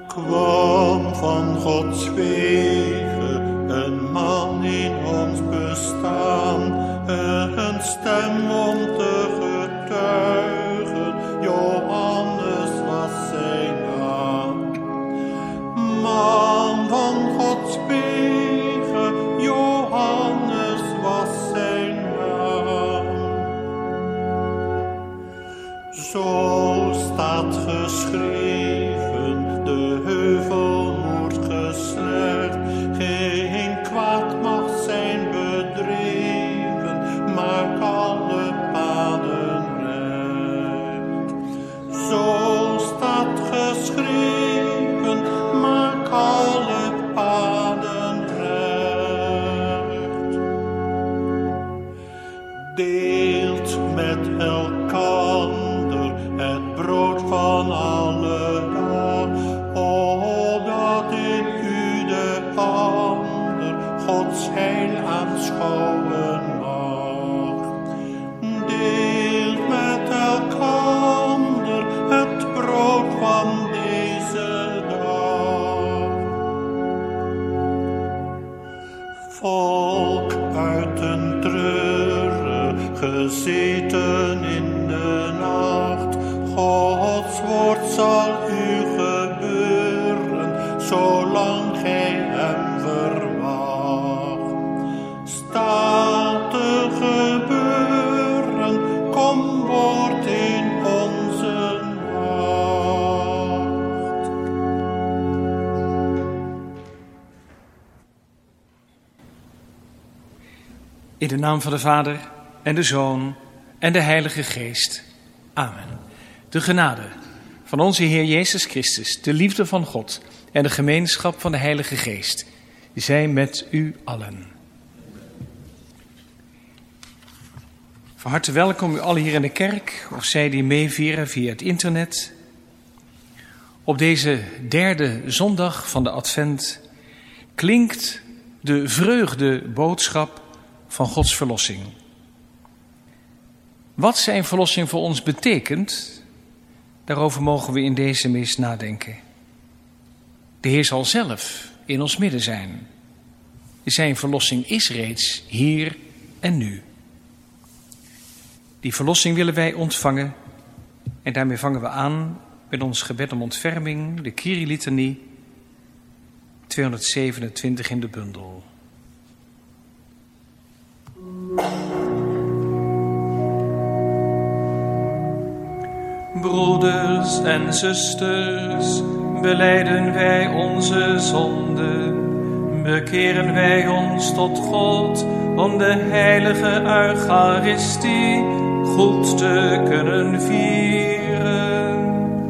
kwam van Gods wegen, een man in ons bestaan, een stem om te getuigen, Johannes was zijn naam. Man van Gods wegen, Johannes was zijn naam. Zo staat geschreven, de heuvel moet geslecht, geen kwaad mag zijn bedreven, maak alle paden recht. Zo staat geschreven, maak alle paden recht. Deelt met elkander het brood van alle dag, opdat in u de ander Gods heil aanschouwen mag. Deelt met elkander het brood van deze dag. Volk uit een treuren, gezeten in de nacht, Gods woord zal u gebeuren, zolang gij hem verwacht. Staat te gebeuren, kom woord in onze nacht. In de naam van de Vader en de Zoon en de Heilige Geest. Amen. De genade van onze Heer Jezus Christus, de liefde van God en de gemeenschap van de Heilige Geest, zij met u allen. Van harte welkom u allen hier in de kerk, of zij die meevieren via het internet. Op deze derde zondag van de Advent klinkt de vreugdeboodschap van Gods verlossing. Wat zijn verlossing voor ons betekent, daarover mogen we in deze mis nadenken. De Heer zal zelf in ons midden zijn. Zijn verlossing is reeds hier en nu. Die verlossing willen wij ontvangen en daarmee vangen we aan met ons gebed om ontferming, de Kyrie-litanie, 227 in de bundel. Broeders en zusters, belijden wij onze zonden, bekeren wij ons tot God om de heilige Eucharistie goed te kunnen vieren.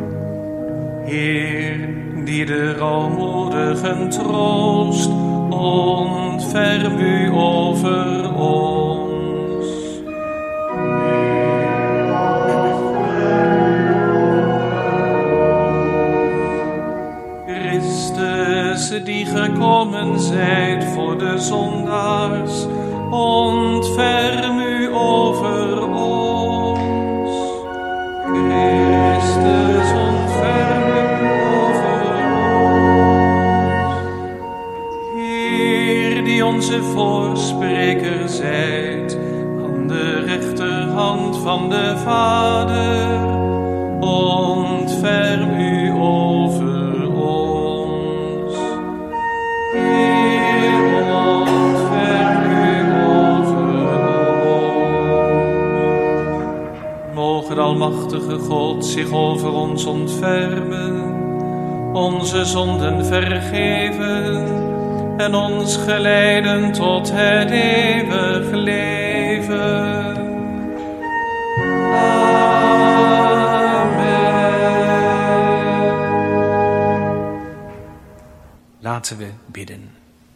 Heer, die de rouwmoedigen troost, ontferm u over ons. Christus, die gekomen zijt voor de zondaars, ontferm u over ons. Christus, ontferm u over ons. Heer, die onze voorspreker zijt, aan de rechterhand van de Vader, ontferm u over ons. Heer, ontferm u over ons. Moge de almachtige God zich over ons ontfermen, onze zonden vergeven en ons geleiden tot het eeuwig leven. Laten we bidden.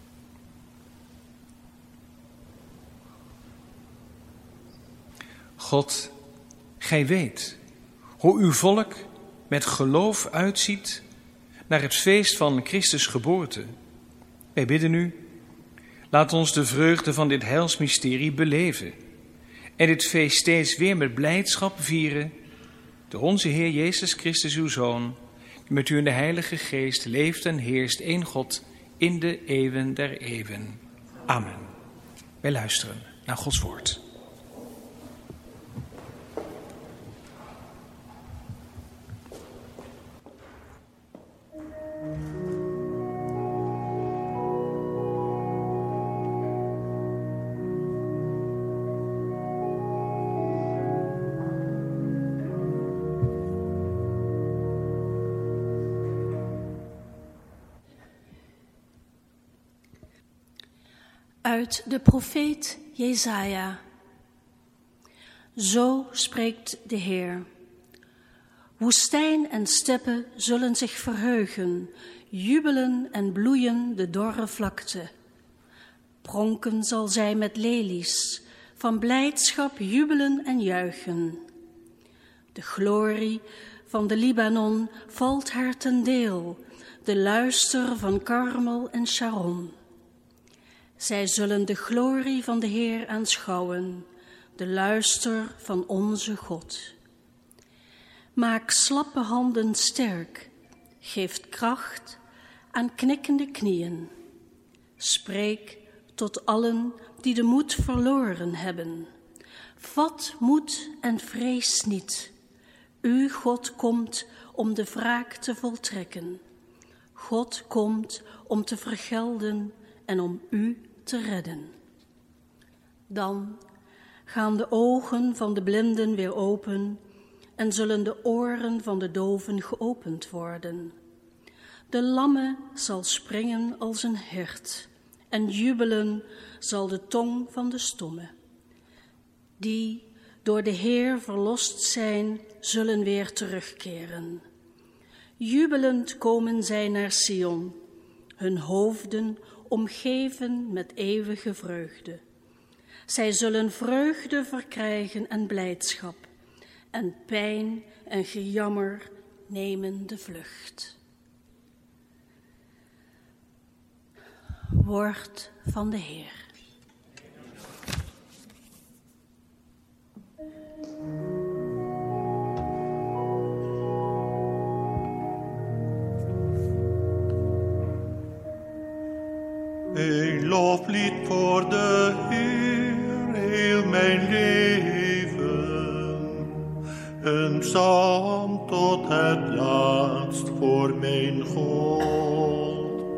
God, gij weet hoe uw volk met geloof uitziet naar het feest van Christus geboorte. Wij bidden u, laat ons de vreugde van dit heilsmysterie beleven en dit feest steeds weer met blijdschap vieren door onze Heer Jezus Christus, uw Zoon, die met u in de Heilige Geest leeft en heerst, één God, in de eeuwen der eeuwen. Amen. Wij luisteren naar Gods woord. Uit de profeet Jesaja. Zo spreekt de Heer. Woestijn en steppen zullen zich verheugen, jubelen en bloeien de dorre vlakte. Pronken zal zij met lelies, van blijdschap jubelen en juichen. De glorie van de Libanon valt haar ten deel, de luister van Karmel en Sharon. Zij zullen de glorie van de Heer aanschouwen, de luister van onze God. Maak slappe handen sterk, geeft kracht aan knikkende knieën. Spreek tot allen die de moed verloren hebben. Vat moed en vrees niet. Uw God komt om de wraak te voltrekken. God komt om te vergelden en om u te redden. Dan gaan de ogen van de blinden weer open en zullen de oren van de doven geopend worden. De lamme zal springen als een hert en jubelen zal de tong van de stomme. Die door de Heer verlost zijn, zullen weer terugkeren. Jubelend komen zij naar Sion, hun hoofden omgeven met eeuwige vreugde. Zij zullen vreugde verkrijgen en blijdschap, en pijn en gejammer nemen de vlucht. Woord van de Heer. Een loflied voor de Heer, heel mijn leven. Een psalm tot het laatst voor mijn God.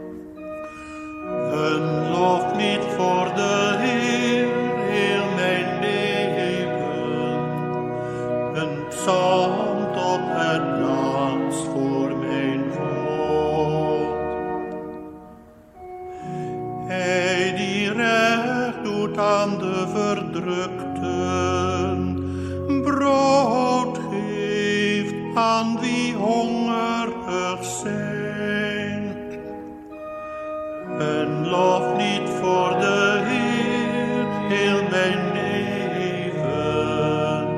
Een loflied voor de Heer, heel mijn leven. Een psalm tot het laatst voor mijn God. Hij die recht doet aan de verdrukten, brood geeft aan wie hongerig zijn. Een loflied voor de Heer, heel mijn leven.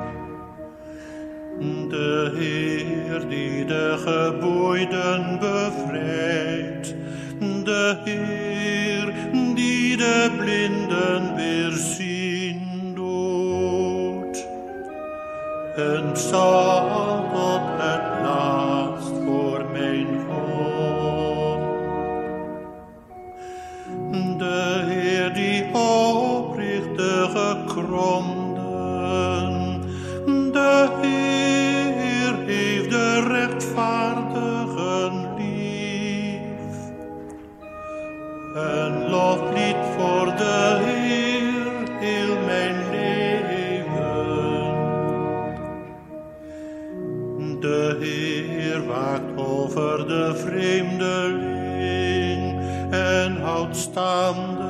De Heer die de geboeiden bevrijdt, de Heer die de blinden weer zien doet. Een psalm tot het laatst voor mijn God. De Heer die opricht de gekromden, de Heer heeft de rechtvaardigen lief. Een loflied voor de Heer, heel mijn leven. De Heer waakt over de vreemdeling en houdt staande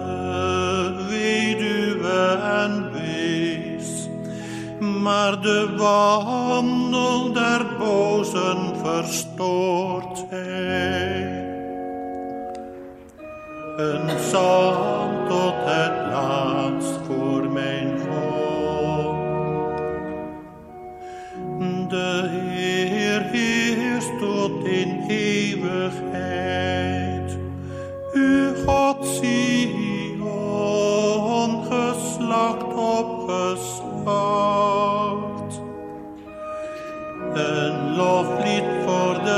weduwe en wees. Maar de wandel der bozen verstoort hij. Een psalm tot het laatst voor mijn God. De Heer heerst tot in eeuwigheid. Uw God Sion, geslacht op geslacht. Een loflied voor de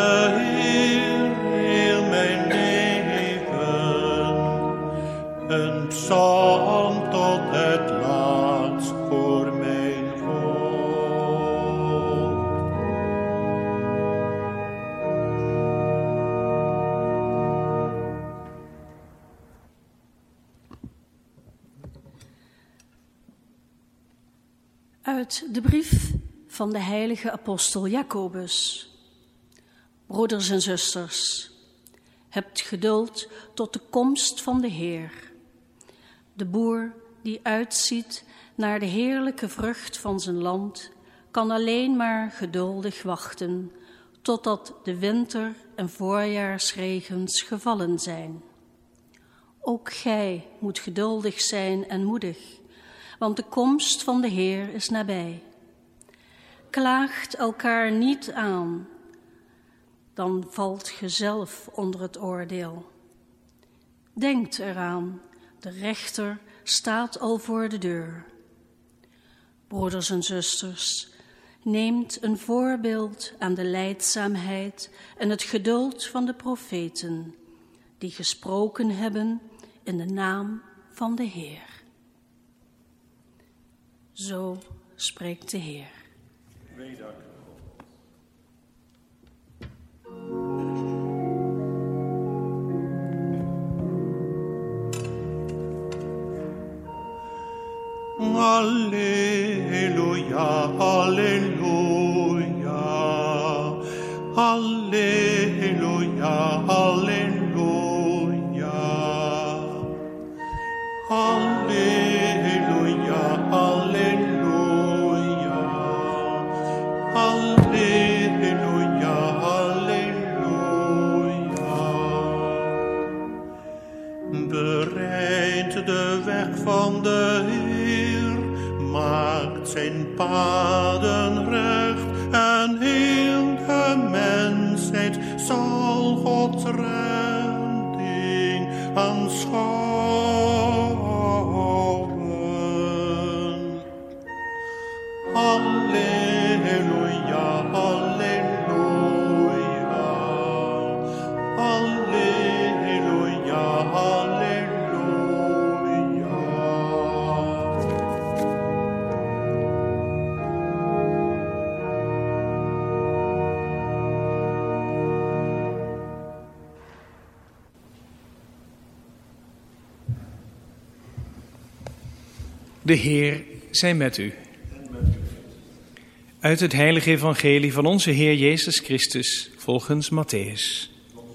Uit de brief van de heilige apostel Jacobus. Broeders en zusters, hebt geduld tot de komst van de Heer. De boer die uitziet naar de heerlijke vrucht van zijn land, kan alleen maar geduldig wachten totdat de winter- en voorjaarsregens gevallen zijn. Ook gij moet geduldig zijn en moedig, want de komst van de Heer is nabij. Klaagt elkaar niet aan, dan valt ge zelf onder het oordeel. Denkt eraan, de rechter staat al voor de deur. Broeders en zusters, neemt een voorbeeld aan de lijdzaamheid en het geduld van de profeten, die gesproken hebben in de naam van de Heer. Zo spreekt de Heer. Alleluia, alleluia, alleluia, alleluia, alleluia, alleluia, alleluia, alleluia. Bereidt de weg van de Heer, maakt zijn paden recht en heel de mensheid zal Gods redding aanschouwen. Alleluia, alleluia, alleluia, alleluia. De Heer zij met u. Uit het heilige evangelie van onze Heer Jezus Christus volgens Mattheüs.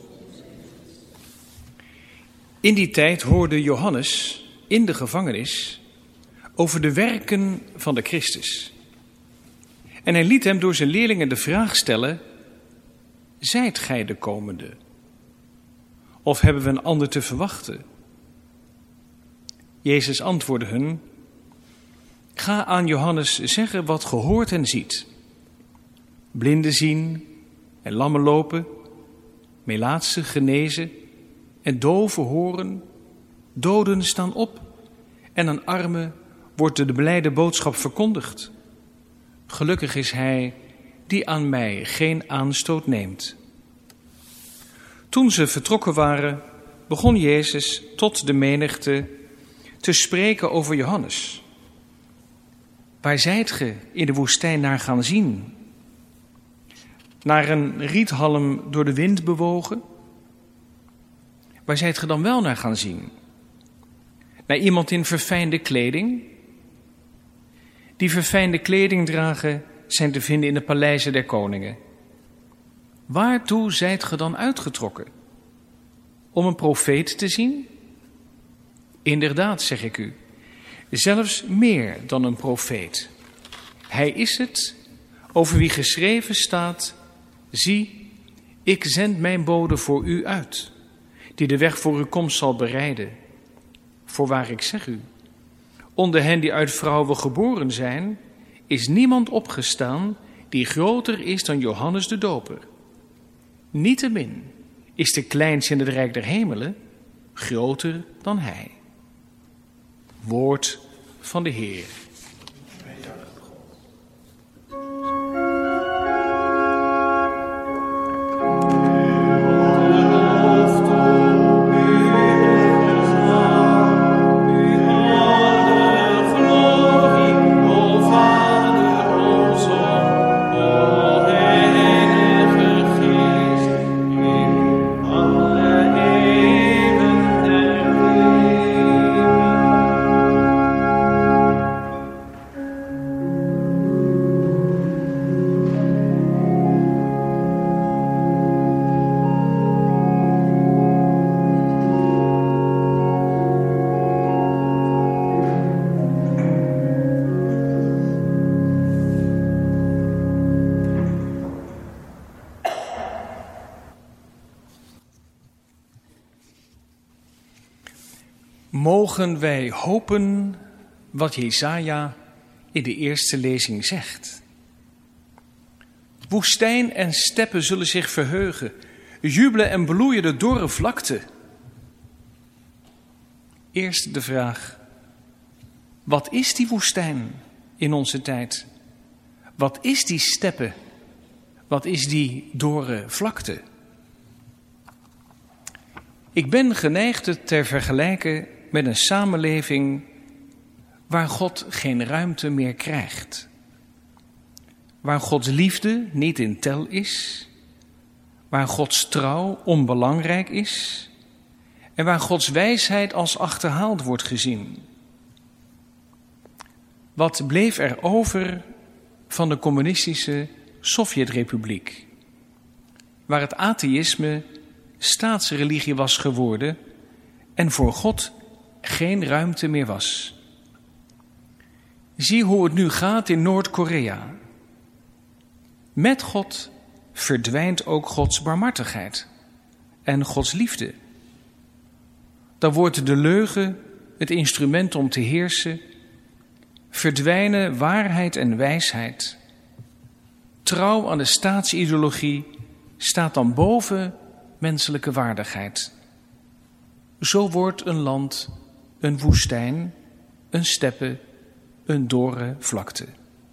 In die tijd hoorde Johannes in de gevangenis over de werken van de Christus. En hij liet hem door zijn leerlingen de vraag stellen: zijt gij de komende? Of hebben we een ander te verwachten? Jezus antwoordde hun: ga aan Johannes zeggen wat ge hoort en ziet. Blinden zien en lammen lopen, melaatsen genezen en doven horen, doden staan op en aan armen wordt de blijde boodschap verkondigd. Gelukkig is hij die aan mij geen aanstoot neemt. Toen ze vertrokken waren, begon Jezus tot de menigte te spreken over Johannes. Waar zijt ge in de woestijn naar gaan zien? Naar een riethalm door de wind bewogen? Waar zijt ge dan wel naar gaan zien? Naar iemand in verfijnde kleding? Die verfijnde kleding dragen zijn te vinden in de paleizen der koningen. Waartoe zijt ge dan uitgetrokken? Om een profeet te zien? Inderdaad, zeg ik u, zelfs meer dan een profeet. Hij is het over wie geschreven staat: zie, ik zend mijn bode voor u uit, die de weg voor uw komst zal bereiden. Voorwaar ik zeg u, onder hen die uit vrouwen geboren zijn, is niemand opgestaan die groter is dan Johannes de Doper. Niettemin is de kleinste in het rijk der hemelen groter dan hij. Woord van de Heer. mogen wij hopen wat Jesaja in de eerste lezing zegt. Woestijn en steppen zullen zich verheugen, jubelen en bloeien de dorre vlakte. Eerst de vraag, wat is die woestijn in onze tijd? Wat is die steppe? Wat is die dorre vlakte? Ik ben geneigd het te vergelijken met een samenleving waar God geen ruimte meer krijgt. Waar Gods liefde niet in tel is. Waar Gods trouw onbelangrijk is. En waar Gods wijsheid als achterhaald wordt gezien. Wat bleef er over van de communistische Sovjetrepubliek? Waar het atheïsme staatsreligie was geworden en voor God geen ruimte meer was. Zie hoe het nu gaat in Noord-Korea. Met God verdwijnt ook Gods barmhartigheid en Gods liefde. Dan wordt de leugen het instrument om te heersen, verdwijnen waarheid en wijsheid. Trouw aan de staatsideologie staat dan boven menselijke waardigheid. Zo wordt een land een woestijn, een steppe, een dorre vlakte.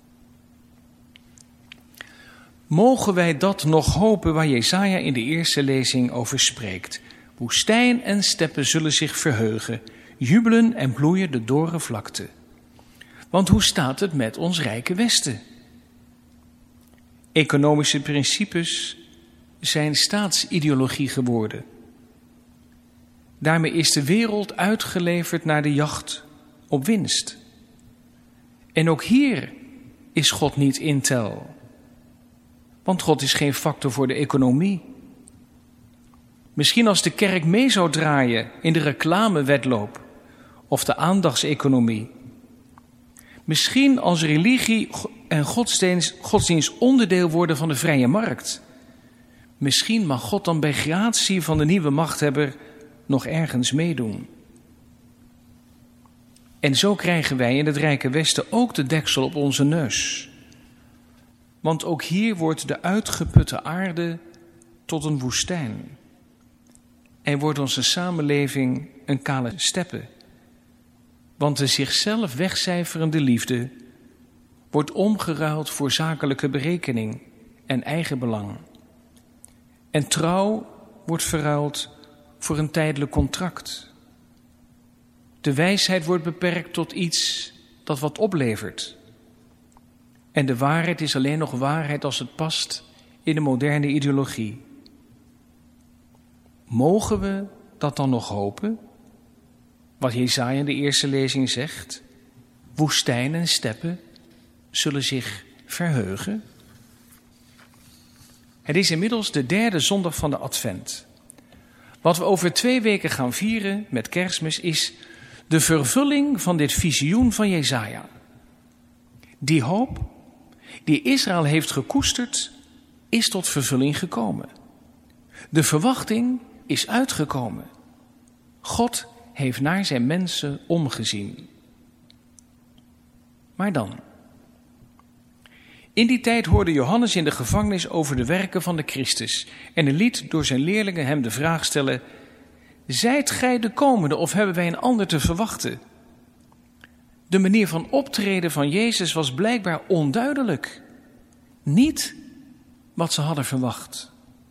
Mogen wij dat nog hopen waar Jesaja in de eerste lezing over spreekt. Woestijn en steppen zullen zich verheugen, jubelen en bloeien de dorre vlakte. Want hoe staat het met ons rijke Westen? Economische principes zijn staatsideologie geworden. Daarmee is de wereld uitgeleverd naar de jacht op winst. En ook hier is God niet in tel. Want God is geen factor voor de economie. Misschien als de kerk mee zou draaien in de reclamewedloop of de aandachtseconomie. Misschien als religie en godsdienst onderdeel worden van de vrije markt. Misschien mag God dan bij gratie van de nieuwe machthebber nog ergens meedoen. En zo krijgen wij in het rijke Westen ook de deksel op onze neus. Want ook hier wordt de uitgeputte aarde tot een woestijn. En wordt onze samenleving een kale steppe. Want de zichzelf wegcijferende liefde wordt omgeruild voor zakelijke berekening en eigenbelang. En trouw wordt verruild voor een tijdelijk contract. De wijsheid wordt beperkt tot iets dat wat oplevert. En de waarheid is alleen nog waarheid als het past in de moderne ideologie. Mogen we dat dan nog hopen? Wat Jesaja in de eerste lezing zegt. Woestijn en steppen zullen zich verheugen. Het is inmiddels de derde zondag van de Advent. Wat we over 2 weken gaan vieren met Kerstmis is de vervulling van dit visioen van Jesaja. Die hoop die Israël heeft gekoesterd is tot vervulling gekomen. De verwachting is uitgekomen. God heeft naar zijn mensen omgezien. Maar dan? In die tijd hoorde Johannes in de gevangenis over de werken van de Christus en hij liet door zijn leerlingen hem de vraag stellen: zijt gij de komende of hebben wij een ander te verwachten? De manier van optreden van Jezus was blijkbaar onduidelijk. Niet wat ze hadden verwacht.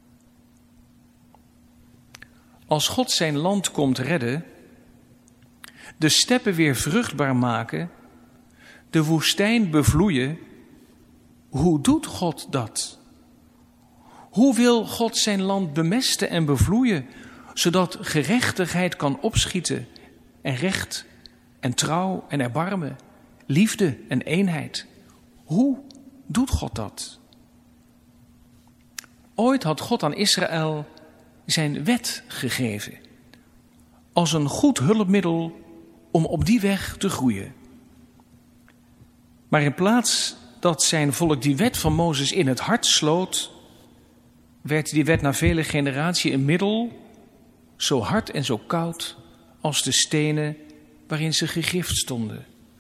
Als God zijn land komt redden, de steppen weer vruchtbaar maken, de woestijn bevloeien, hoe doet God dat? Hoe wil God zijn land bemesten en bevloeien, zodat gerechtigheid kan opschieten en recht en trouw en erbarmen, liefde en eenheid? Hoe doet God dat? Ooit had God aan Israël zijn wet gegeven, als een goed hulpmiddel om op die weg te groeien. Maar in plaats dat zijn volk die wet van Mozes in het hart sloot, werd die wet na vele generaties een middel, zo hard en zo koud als de stenen waarin ze gegrift stonden.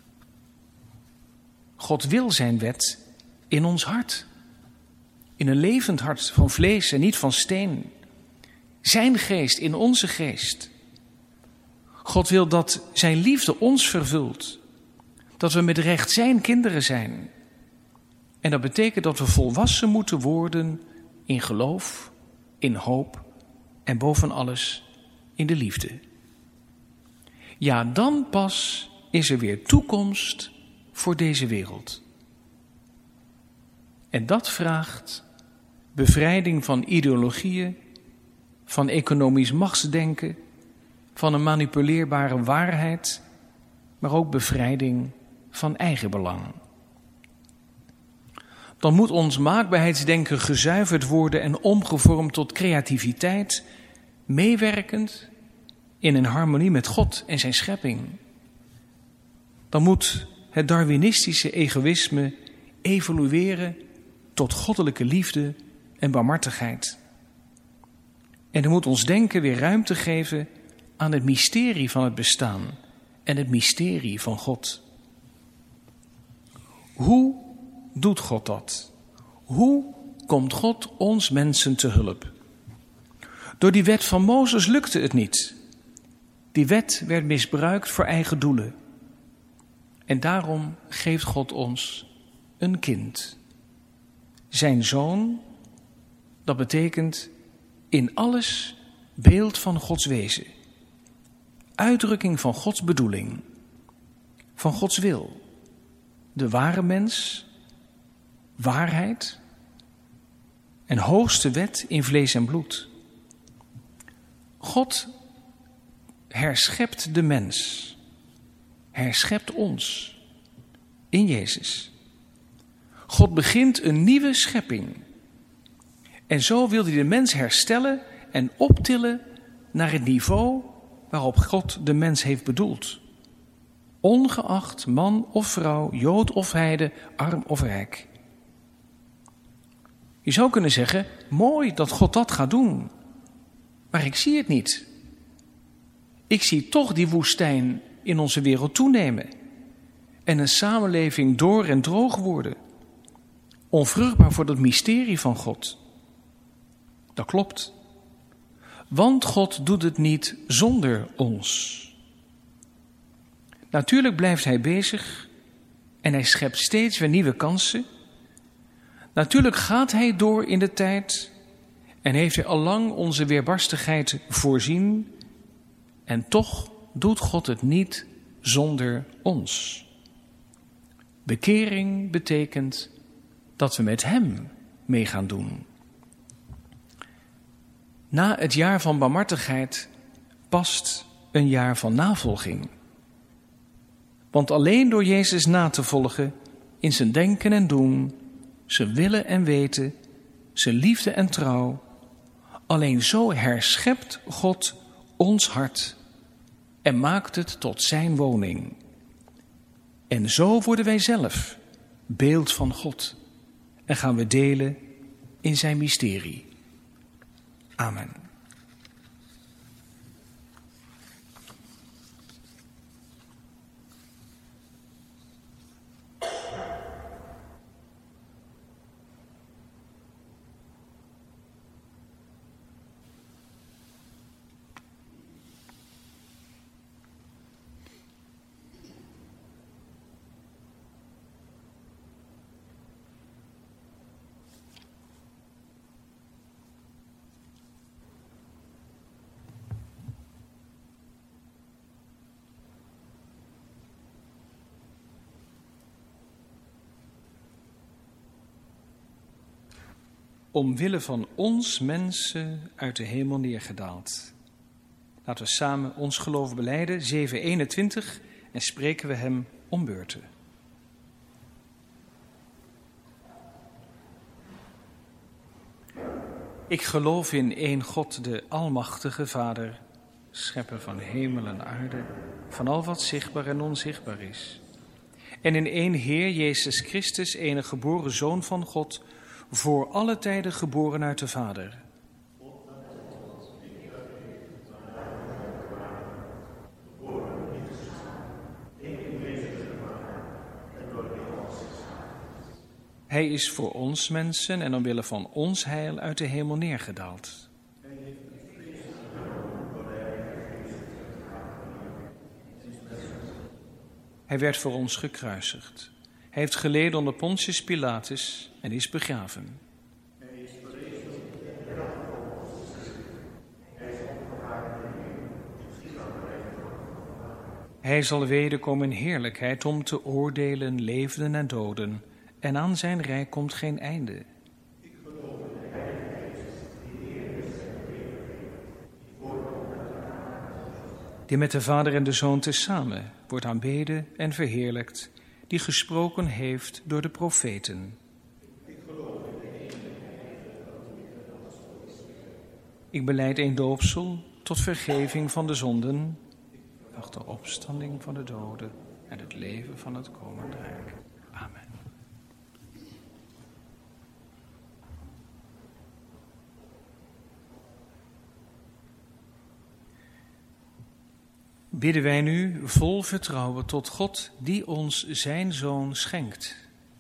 God wil zijn wet in ons hart. In een levend hart van vlees en niet van steen. Zijn geest in onze geest. God wil dat zijn liefde ons vervult. Dat we met recht zijn kinderen zijn. En dat betekent dat we volwassen moeten worden in geloof, in hoop en boven alles in de liefde. Ja, dan pas is er weer toekomst voor deze wereld. En dat vraagt bevrijding van ideologieën, van economisch machtsdenken, van een manipuleerbare waarheid, maar ook bevrijding van eigenbelang. Dan moet ons maakbaarheidsdenken gezuiverd worden en omgevormd tot creativiteit, meewerkend in een harmonie met God en zijn schepping. Dan moet het Darwinistische egoïsme evolueren tot goddelijke liefde en barmhartigheid. En dan moet ons denken weer ruimte geven aan het mysterie van het bestaan en het mysterie van God. Hoe doet God dat? Hoe komt God ons mensen te hulp? Door die wet van Mozes lukte het niet. Die wet werd misbruikt voor eigen doelen. En daarom geeft God ons een kind. Zijn zoon, dat betekent in alles beeld van Gods wezen. Uitdrukking van Gods bedoeling. Van Gods wil. De ware mens, waarheid en hoogste wet in vlees en bloed. God herschept de mens. Herschept ons in Jezus. God begint een nieuwe schepping. En zo wil hij de mens herstellen en optillen naar het niveau waarop God de mens heeft bedoeld. Ongeacht man of vrouw, Jood of heide, arm of rijk. Je zou kunnen zeggen, mooi dat God dat gaat doen. Maar ik zie het niet. Ik zie toch die woestijn in onze wereld toenemen. En een samenleving door en droog worden. Onvruchtbaar voor het mysterie van God. Dat klopt. Want God doet het niet zonder ons. Natuurlijk blijft hij bezig en hij schept steeds weer nieuwe kansen. Natuurlijk gaat hij door in de tijd en heeft hij allang onze weerbarstigheid voorzien. En toch doet God het niet zonder ons. Bekering betekent dat we met hem mee gaan doen. Na het jaar van barmhartigheid past een jaar van navolging. Want alleen door Jezus na te volgen in zijn denken en doen, zijn willen en weten, zijn liefde en trouw, alleen zo herschept God ons hart en maakt het tot zijn woning. En zo worden wij zelf beeld van God en gaan we delen in zijn mysterie. Amen. Omwille van ons mensen uit de hemel neergedaald. Laten we samen ons geloof belijden, 7:21, en spreken we hem om beurten. Ik geloof in één God, de almachtige Vader, schepper van hemel en aarde, van al wat zichtbaar en onzichtbaar is. En in één Heer, Jezus Christus, enige geboren Zoon van God, voor alle tijden geboren uit de Vader. Hij is voor ons mensen en omwille van ons heil uit de hemel neergedaald. Hij werd voor ons gekruisigd. Hij heeft geleden onder Pontius Pilatus en is begraven. Hij zal wederkomen in heerlijkheid om te oordelen levenden en doden. En aan zijn rijk komt geen einde. Die met de Vader en de Zoon tezamen wordt aanbeden en verheerlijkt, die gesproken heeft door de profeten. Ik belijd een doopsel tot vergeving van de zonden, wacht de opstanding van de doden en het leven van het komend rijk. Amen. Bidden wij nu vol vertrouwen tot God die ons zijn Zoon schenkt.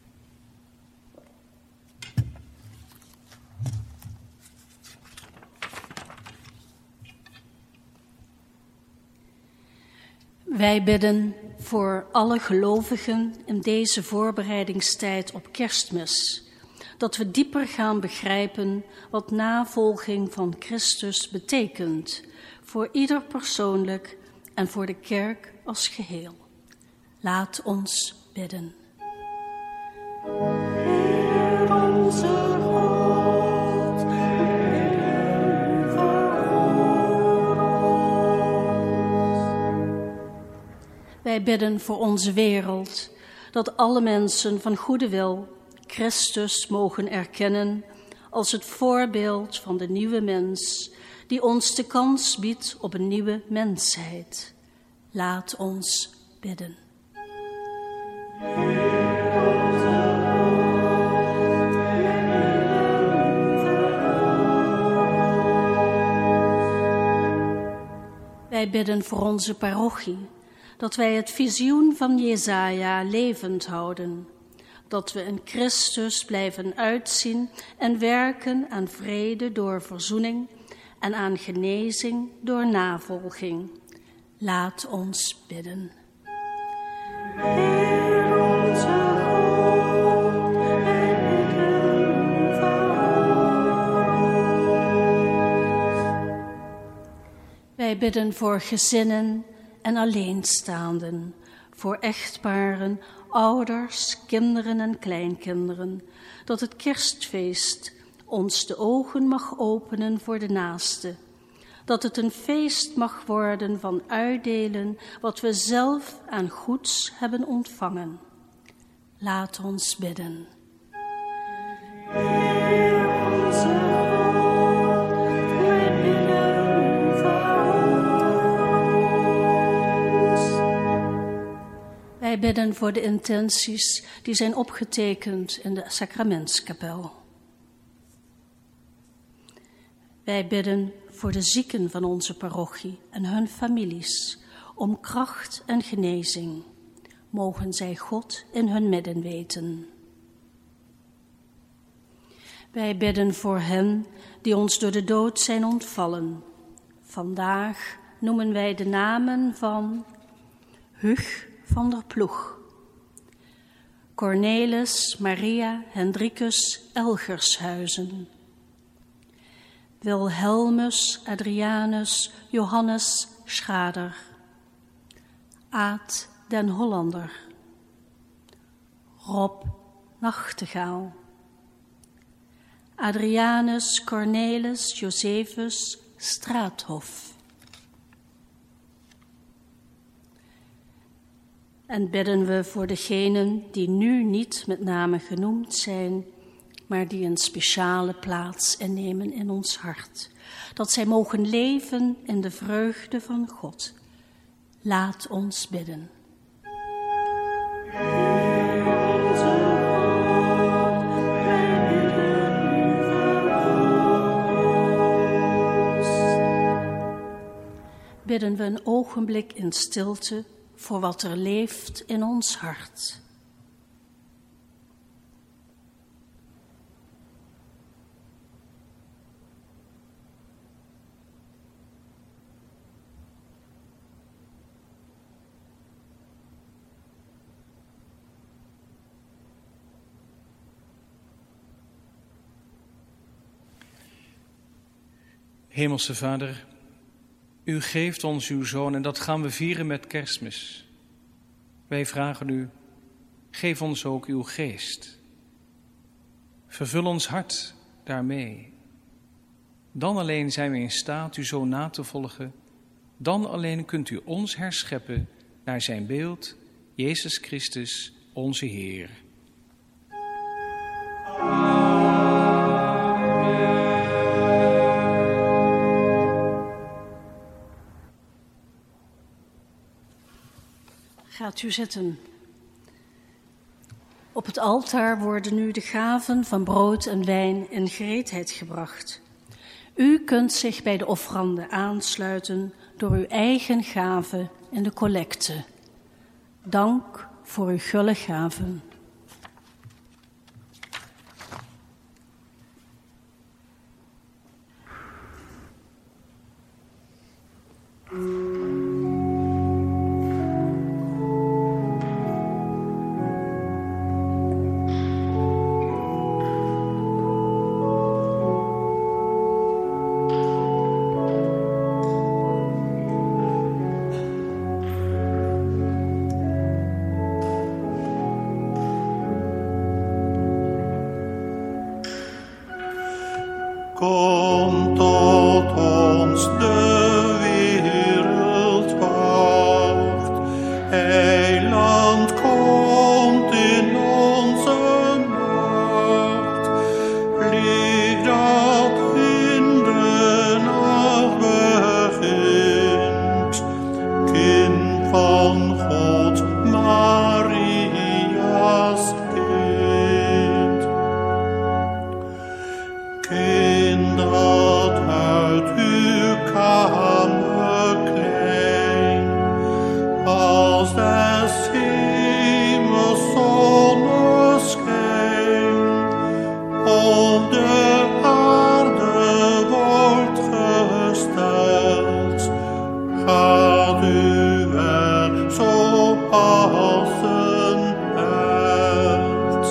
Wij bidden voor alle gelovigen in deze voorbereidingstijd op Kerstmis, dat we dieper gaan begrijpen wat navolging van Christus betekent, voor ieder persoonlijk en voor de kerk als geheel. Laat ons bidden. Heer onze God, wij bidden voor onze wereld, dat alle mensen van goede wil Christus mogen erkennen als het voorbeeld van de nieuwe mens, die ons de kans biedt op een nieuwe mensheid. Laat ons bidden. Wij bidden voor onze parochie, dat wij het visioen van Jesaja levend houden, dat we in Christus blijven uitzien en werken aan vrede door verzoening en aan genezing door navolging. Laat ons bidden. Heer onze God, wij bidden voor ons. Wij bidden voor gezinnen en alleenstaanden, voor echtparen, ouders, kinderen en kleinkinderen, dat het kerstfeest ons de ogen mag openen voor de naaste, dat het een feest mag worden van uitdelen wat we zelf aan goeds hebben ontvangen. Laat ons bidden. Heer onze God, wij bidden voor ons. Wij bidden voor de intenties die zijn opgetekend in de sacramentskapel. Wij bidden voor de zieken van onze parochie en hun families om kracht en genezing. Mogen zij God in hun midden weten. Wij bidden voor hen die ons door de dood zijn ontvallen. Vandaag noemen wij de namen van Hug van der Ploeg, Cornelis Maria Hendrikus Elgershuizen, Wilhelmus Adrianus Johannes Schader, Aad den Hollander, Rob Nachtegaal, Adrianus Cornelis Josephus Straathof. En bidden we voor degenen die nu niet met name genoemd zijn, maar die een speciale plaats innemen in ons hart. Dat zij mogen leven in de vreugde van God. Laat ons bidden. Heer onze God, wij bidden voor ons. Bidden we een ogenblik in stilte voor wat er leeft in ons hart. Hemelse Vader, u geeft ons uw Zoon en dat gaan we vieren met Kerstmis. Wij vragen u, geef ons ook uw geest. Vervul ons hart daarmee. Dan alleen zijn we in staat uw Zoon na te volgen. Dan alleen kunt u ons herscheppen naar zijn beeld, Jezus Christus, onze Heer. Gaat u zitten. Op het altaar worden nu de gaven van brood en wijn in gereedheid gebracht. U kunt zich bij de offeranden aansluiten door uw eigen gave in de collecte. Dank voor uw gulle gaven. Kom tot ons de wereld wacht. Heiland komt in onze macht. Licht dat in de nacht begint. Kind van God, Maria's kind. Kind dat uit uw kamer klein, als des hemels zonneschijn, op de aarde wordt gesteld, gaat u er zo als een held.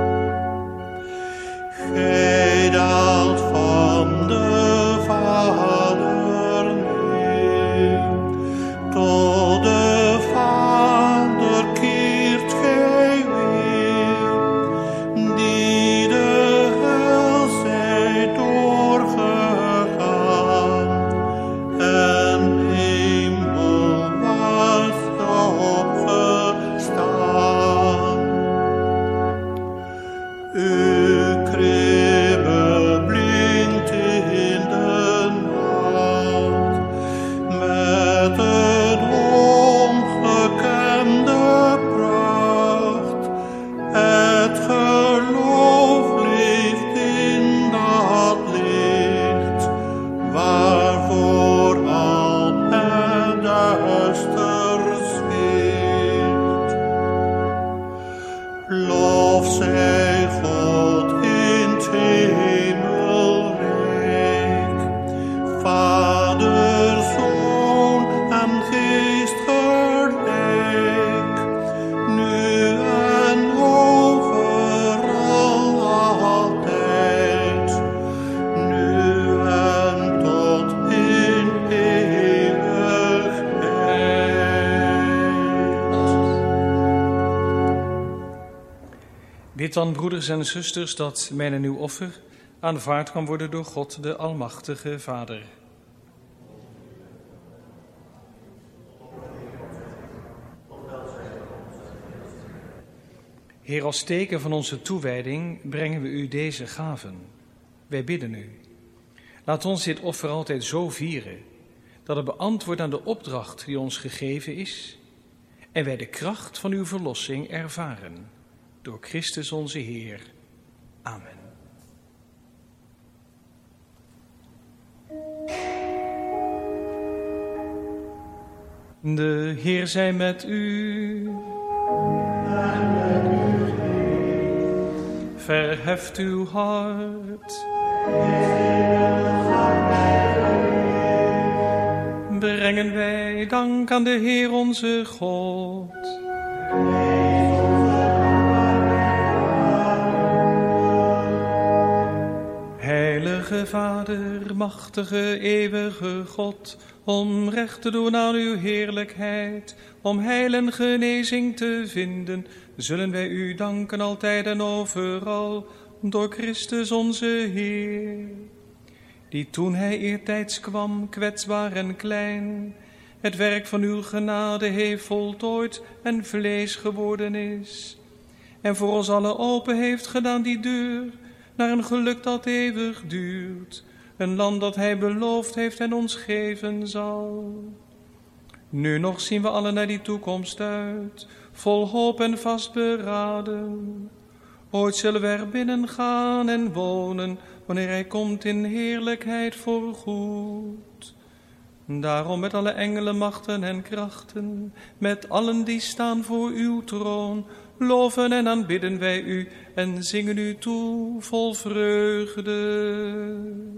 Gij daalt van de Vader neer, tot de Vader keert gij weer, die de hel zijt doorgegaan, en hemelwaarts opgestaan. Uw kribbe blinkt in de nacht, met een ongekende pracht. Het geloof leeft in dat licht, waarvoor al het duister zweeft. Lof zij God in het hemelrijk, Vader, Zoon en Geest gelijk, nu en overal altijd, nu en tot in eeuwigheid. Bid dan, broeders en zusters, dat mijn en uw offer aanvaard kan worden door God, de Almachtige Vader. Heer, als teken van onze toewijding brengen we u deze gaven. Wij bidden u. Laat ons dit offer altijd zo vieren, dat het beantwoordt aan de opdracht die ons gegeven is, en wij de kracht van uw verlossing ervaren. Door Christus onze Heer. Amen. De Heer zij met u. Verheft uw hart. Brengen wij dank aan de Heer onze God. Heilige Heilige Vader, machtige, eeuwige God, om recht te doen aan uw heerlijkheid, om heil en genezing te vinden, zullen wij u danken altijd en overal, door Christus onze Heer, die toen hij eertijds kwam, kwetsbaar en klein, het werk van uw genade heeft voltooid en vlees geworden is, en voor ons allen open heeft gedaan die deur naar een geluk dat eeuwig duurt, een land dat hij beloofd heeft en ons geven zal. Nu nog zien we allen naar die toekomst uit, vol hoop en vastberaden. Ooit zullen we er binnen gaan en wonen, wanneer hij komt in heerlijkheid voorgoed. Daarom met alle engelen, machten en krachten, met allen die staan voor uw troon, loven en aanbidden wij u en zingen u toe vol vreugde.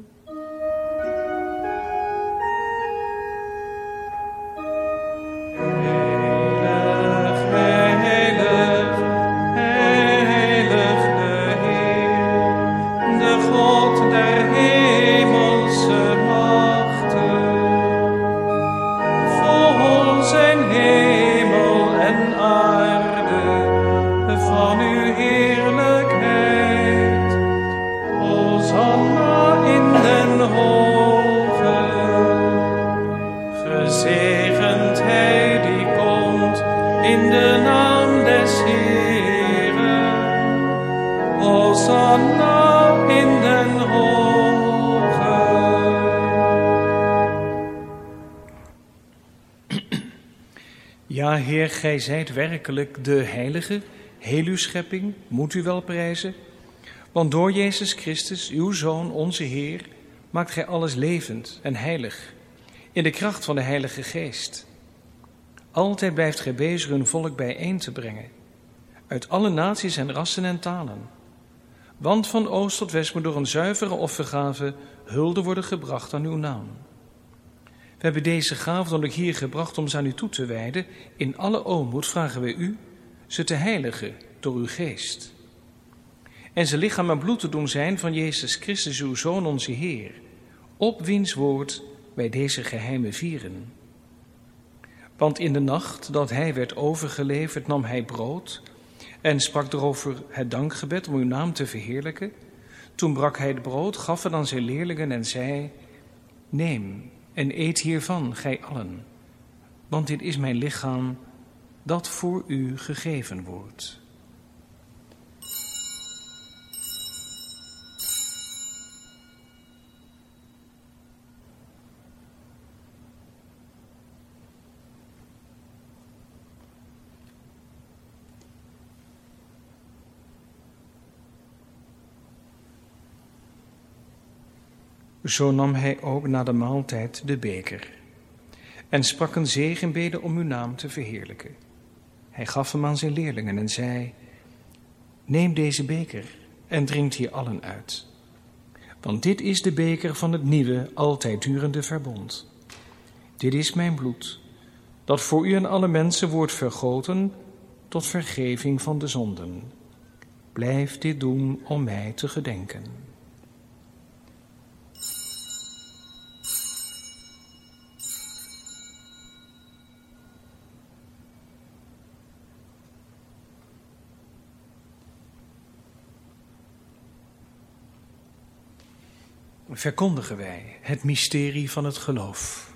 Ja, Heer, gij zijt werkelijk de heilige, heel uw schepping, moet u wel prijzen. Want door Jezus Christus, uw Zoon, onze Heer, maakt gij alles levend en heilig, in de kracht van de Heilige Geest. Altijd blijft gij bezig een volk bijeen te brengen, uit alle naties en rassen en talen. Want van oost tot west moet door een zuivere offergave hulde worden gebracht aan uw naam. We hebben deze gave dan ook hier gebracht om ze aan u toe te wijden. In alle ootmoed vragen wij u ze te heiligen door uw geest. En ze lichaam en bloed te doen zijn van Jezus Christus, uw Zoon, onze Heer, op wiens woord wij deze geheimen vieren. Want in de nacht dat hij werd overgeleverd, nam hij brood en sprak erover het dankgebed om uw naam te verheerlijken. Toen brak hij het brood, gaf het aan zijn leerlingen en zei: neem en eet hiervan, gij allen, want dit is mijn lichaam dat voor u gegeven wordt. Zo nam hij ook na de maaltijd de beker en sprak een zegenbede om uw naam te verheerlijken. Hij gaf hem aan zijn leerlingen en zei: neem deze beker en drinkt hier allen uit. Want dit is de beker van het nieuwe, altijd durende verbond. Dit is mijn bloed, dat voor u en alle mensen wordt vergoten tot vergeving van de zonden. Blijf dit doen om mij te gedenken. Verkondigen wij het mysterie van het geloof.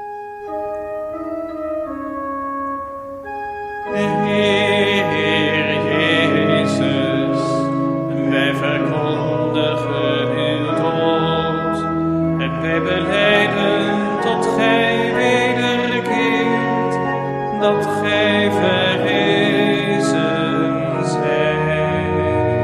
Heer Jezus, wij verkondigen uw dood en wij belijden tot gij wederkeert, dat gij verrezen zijt.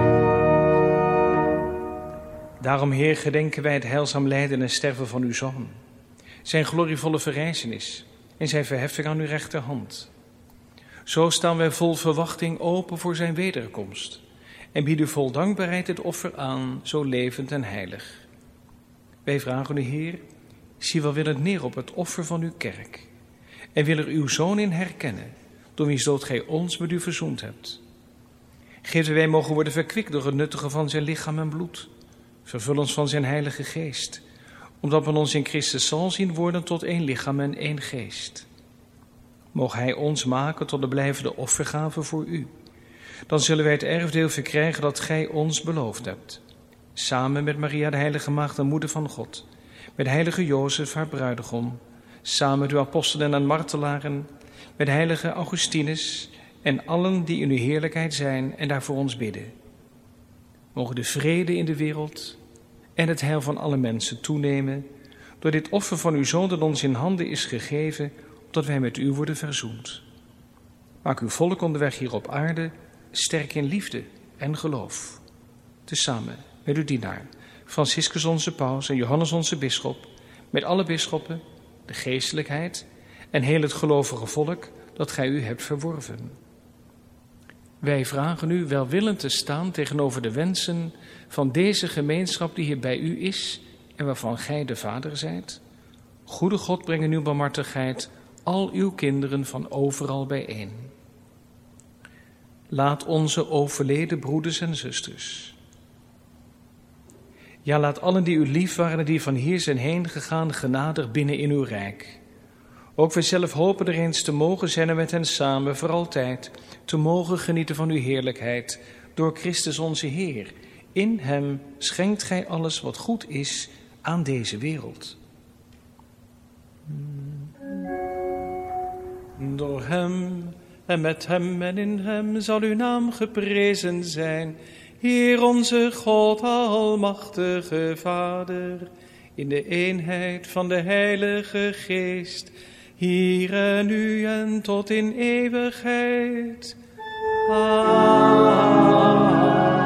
Daarom, Heer, gedenken wij het heilzaam lijden en sterven van uw Zoon, zijn glorievolle verrijzenis en zijn verheffing aan uw rechterhand. Zo staan wij vol verwachting open voor zijn wederkomst en bieden vol dankbaarheid het offer aan, zo levend en heilig. Wij vragen u, Heer, zie welwillend neer op het offer van uw kerk en wil er uw Zoon in herkennen, door wiens dood gij ons met u verzoend hebt. Geef dat wij mogen worden verkwikt door het nuttige van zijn lichaam en bloed, Vervul ons van zijn Heilige Geest, omdat men ons in Christus zal zien worden tot één lichaam en één geest. Moge hij ons maken tot de blijvende offergave voor u. Dan zullen wij het erfdeel verkrijgen dat gij ons beloofd hebt. Samen met Maria, de heilige maagd en moeder van God, met heilige Jozef, haar bruidegom, samen met uw apostelen en martelaren, met heilige Augustinus en allen die in uw heerlijkheid zijn en daar voor ons bidden. Mogen de vrede in de wereld en het heil van alle mensen toenemen door dit offer van uw Zoon dat ons in handen is gegeven, opdat wij met u worden verzoend. Maak uw volk onderweg hier op aarde sterk in liefde en geloof. Tezamen met uw dienaar, Franciscus onze paus en Johannes onze bisschop, met alle bisschoppen, de geestelijkheid en heel het gelovige volk dat gij u hebt verworven. Wij vragen u welwillend te staan tegenover de wensen van deze gemeenschap die hier bij u is en waarvan gij de vader zijt. Goede God, breng in uw barmhartigheid al uw kinderen van overal bijeen. Laat onze overleden broeders en zusters, ja, laat allen die u lief waren en die van hier zijn heen gegaan genadig binnen in uw rijk. Ook wij zelf hopen er eens te mogen zijn en met hen samen voor altijd te mogen genieten van uw heerlijkheid door Christus onze Heer. In hem schenkt gij alles wat goed is aan deze wereld. Door hem en met hem en in hem zal uw naam geprezen zijn, Heer onze God, almachtige Vader, in de eenheid van de Heilige Geest, hier en nu en tot in eeuwigheid. Amen.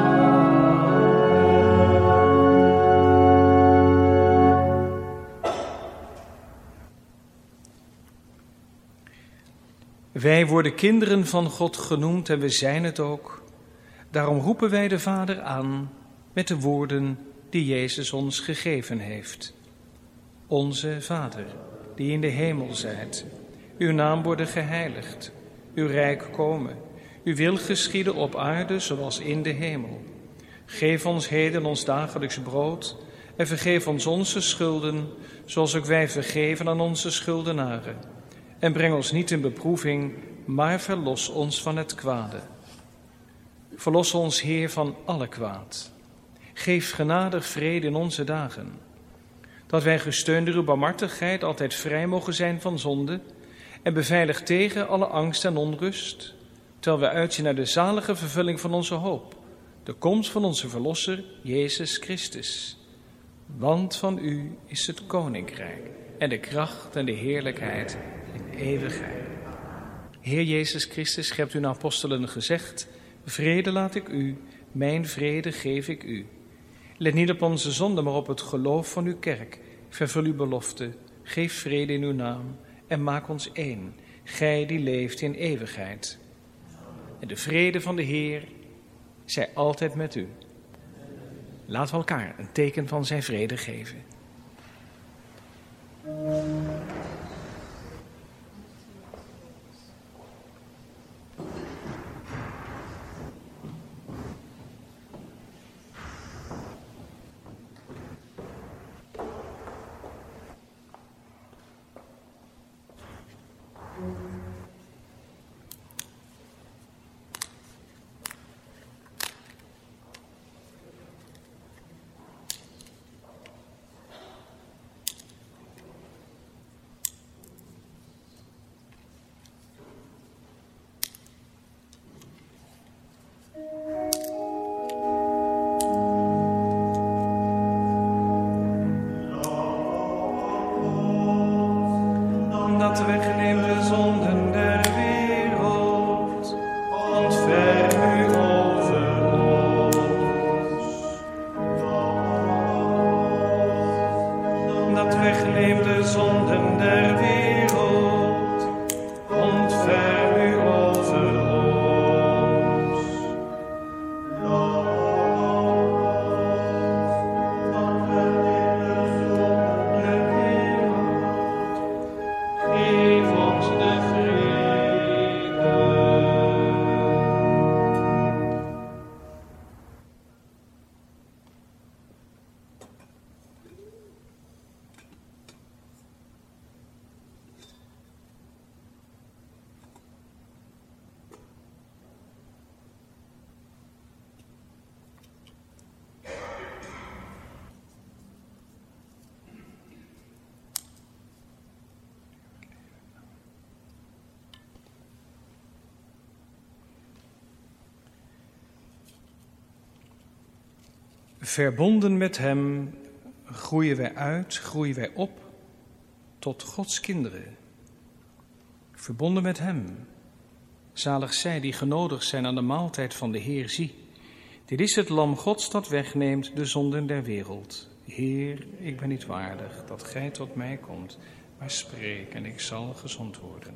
Wij worden kinderen van God genoemd en we zijn het ook. Daarom roepen wij de Vader aan met de woorden die Jezus ons gegeven heeft. Onze Vader, die in de hemel zijt, uw naam worden geheiligd, uw rijk komen, uw wil geschieden op aarde zoals in de hemel. Geef ons heden ons dagelijks brood en vergeef ons onze schulden, zoals ook wij vergeven aan onze schuldenaren. En breng ons niet in beproeving, maar verlos ons van het kwade. Verlos ons, Heer, van alle kwaad. Geef genadig vrede in onze dagen, dat wij gesteund door uw barmhartigheid altijd vrij mogen zijn van zonde en beveiligd tegen alle angst en onrust, terwijl wij uitzien naar de zalige vervulling van onze hoop, de komst van onze Verlosser, Jezus Christus. Want van u is het koninkrijk en de kracht en de heerlijkheid in eeuwigheid. Heer Jezus Christus, gij hebt uw apostelen gezegd, vrede laat ik u, mijn vrede geef ik u. Let niet op onze zonde, maar op het geloof van uw kerk. Vervul uw belofte, geef vrede in uw naam en maak ons één, gij die leeft in eeuwigheid. En de vrede van de Heer zij altijd met u. Laten we elkaar een teken van zijn vrede geven. Dat wegneemt de zonden der wereld, ontferm u over ons. Dat wegneemt de zonden der wereld, ontferm u over ons. Geef ons de vrede. Verbonden met hem groeien wij uit, groeien wij op tot Gods kinderen. Verbonden met hem. Zalig zij die genodigd zijn aan de maaltijd van de Heer. Zie, dit is het lam Gods dat wegneemt de zonden der wereld. Heer, ik ben niet waardig dat gij tot mij komt, maar spreek en ik zal gezond worden.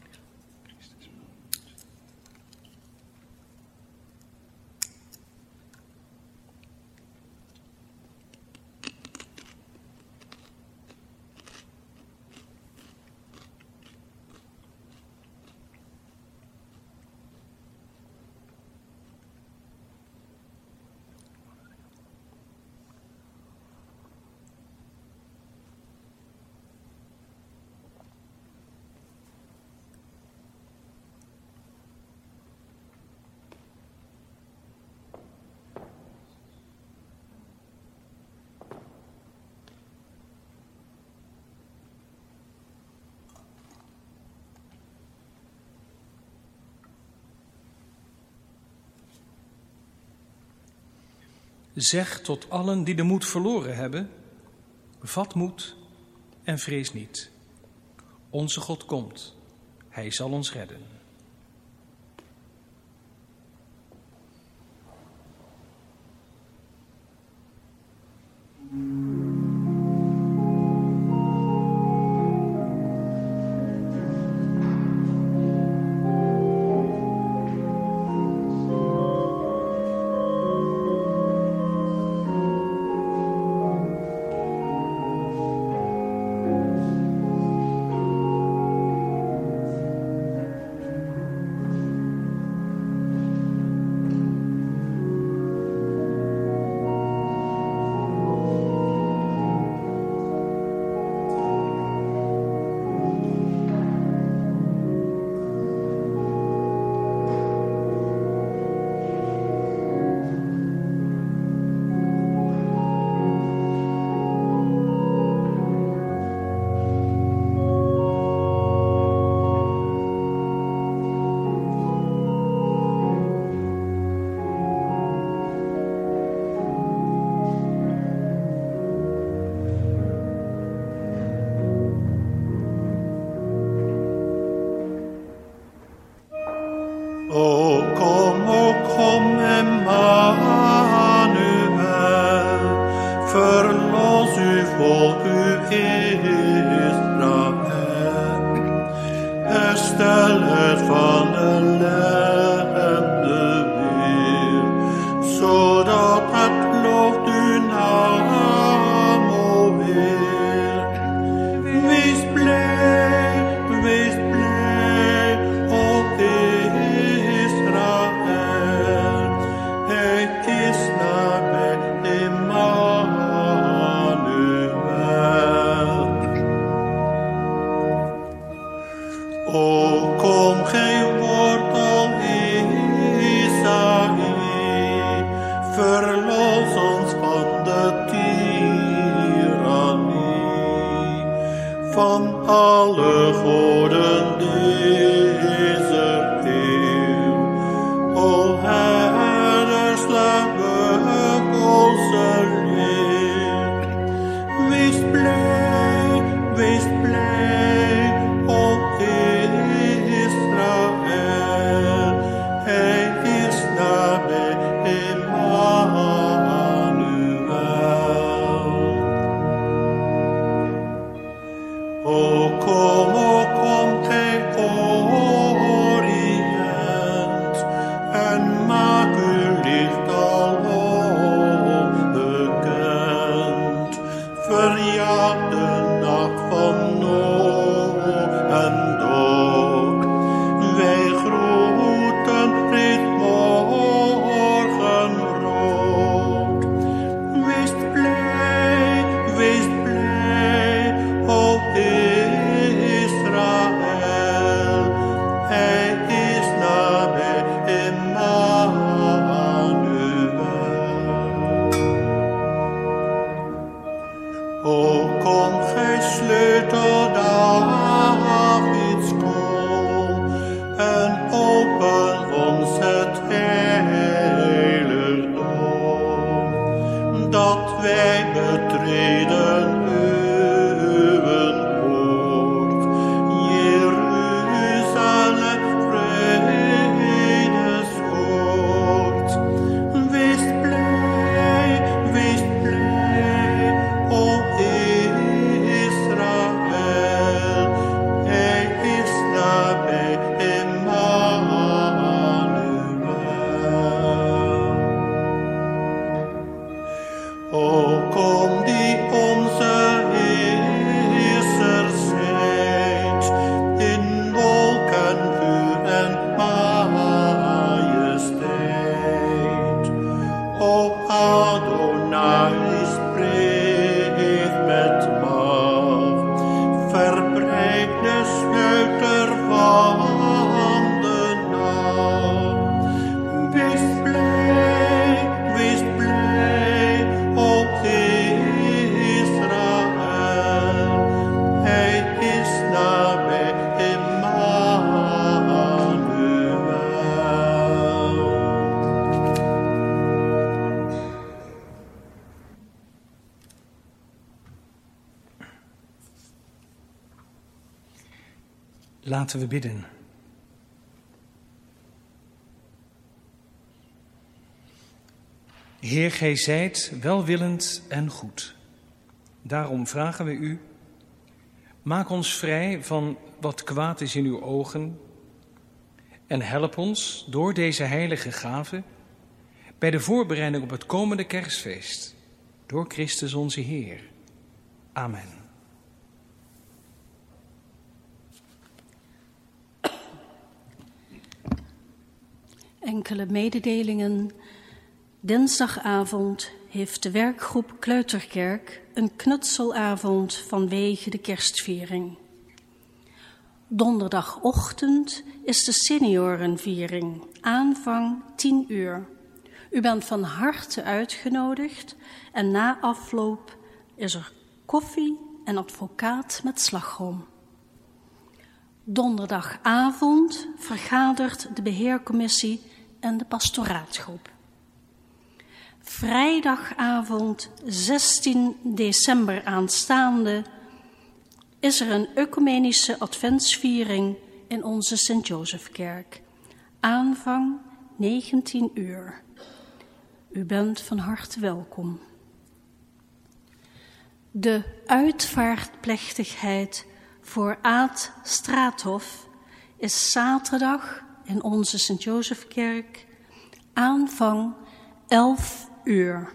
Zeg tot allen die de moed verloren hebben, vat moed en vrees niet. Onze God komt, hij zal ons redden. O kom, Emmanuel, verlos uw volk, uw Israël. Herstel het van ellende weer, zodat het looft uw naam, o Heer. Wees blij, o Israël. Hij is nabij, Emmanuel. O kom, gij wortel Isaïe, verlos ons van de tirannie, van alle goden deze eeuw. O Herder, sla onze leer. Wees blij, o Israël. Hij is nabij, Emmanuel. O kom, gij Orient, en maak uw licht alom bekend. Verjaag de nacht van Noach en Dok. Wij groeten reeds morgenrood. Wees blij, o Israël. Hij is nabij, Emmanuel. O kom, gij sleutel Davids kool, en open ons het heiligdom. Laten we bidden. Heer, gij zijt welwillend en goed. Daarom vragen we u, maak ons vrij van wat kwaad is in uw ogen en help ons door deze heilige gave bij de voorbereiding op het komende kerstfeest, door Christus onze Heer. Amen. Enkele mededelingen. Dinsdagavond heeft de werkgroep Kleuterkerk een knutselavond vanwege de kerstviering. Donderdagochtend is de seniorenviering, aanvang 10 uur. U bent van harte uitgenodigd en na afloop is er koffie en advocaat met slagroom. Donderdagavond vergadert de beheercommissie en de pastoraatgroep. Vrijdagavond 16 december aanstaande is er een ecumenische adventsviering in onze Sint-Jozefkerk. Aanvang 19 uur. U bent van harte welkom. De uitvaartplechtigheid voor Aad Straathof is zaterdag in onze Sint-Jozefkerk. Aanvang 11 uur.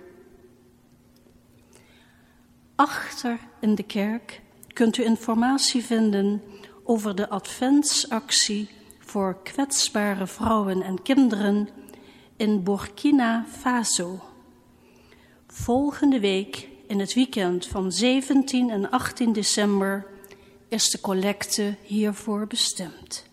Achter in de kerk kunt u informatie vinden over de adventsactie voor kwetsbare vrouwen en kinderen in Burkina Faso. Volgende week, in het weekend van 17 en 18 december, is de collecte hiervoor bestemd.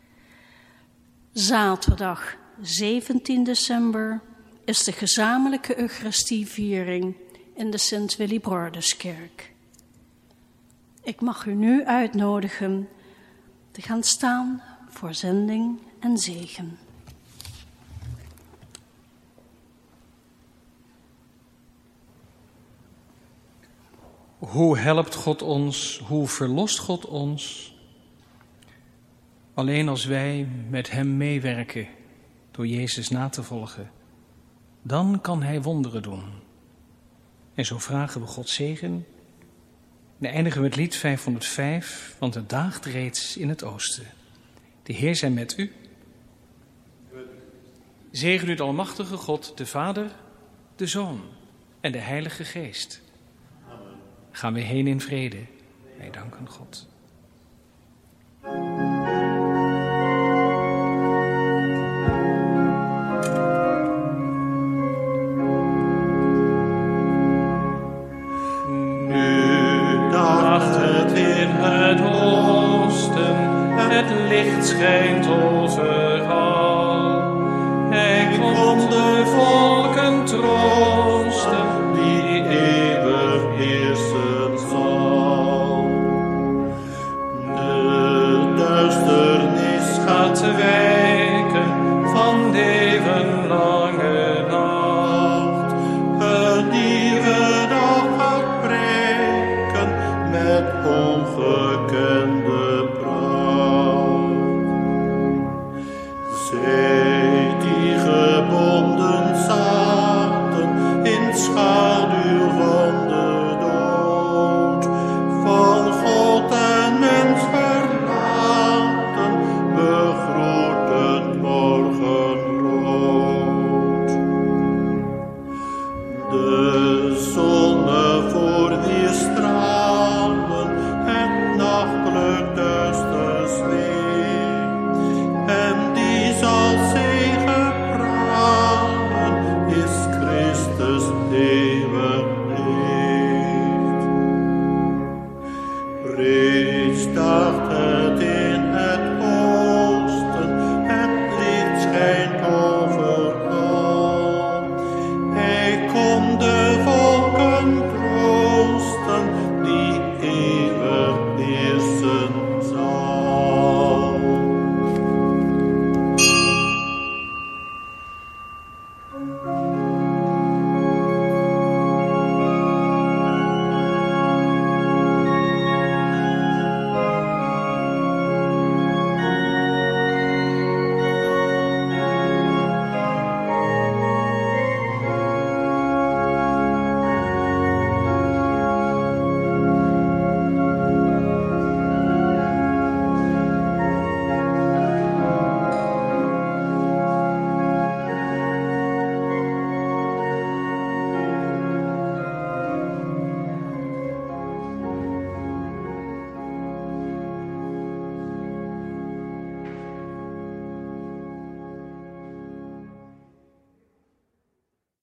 Zaterdag 17 december is de gezamenlijke Eucharistieviering in de Sint-Willibrorduskerk. Ik mag u nu uitnodigen te gaan staan voor zending en zegen. Hoe helpt God ons, hoe verlost God ons? Alleen als wij met hem meewerken door Jezus na te volgen, dan kan hij wonderen doen. En zo vragen we Gods zegen. Dan eindigen we het lied 505, want het daagt reeds in het oosten. De Heer zij met u. Zegen u de almachtige God, de Vader, de Zoon en de Heilige Geest. Amen. Gaan we heen in vrede. Wij danken God. Het schijnt overal. Hij komt de volken troosten, die eeuwig heersen zal. De duisternis gaat wijken van de eeuwenlange nacht. Een nieuwe dag gaat breken met ongekende pracht. Zij die gebonden zaten in schaduw van de dood, van God en mens verlaten, begroetend morgenrood. De zonne voor wie stralen het nachtelijk duister zweet, en die zal zegepralen, is Christus eeuwig licht. Reeds daar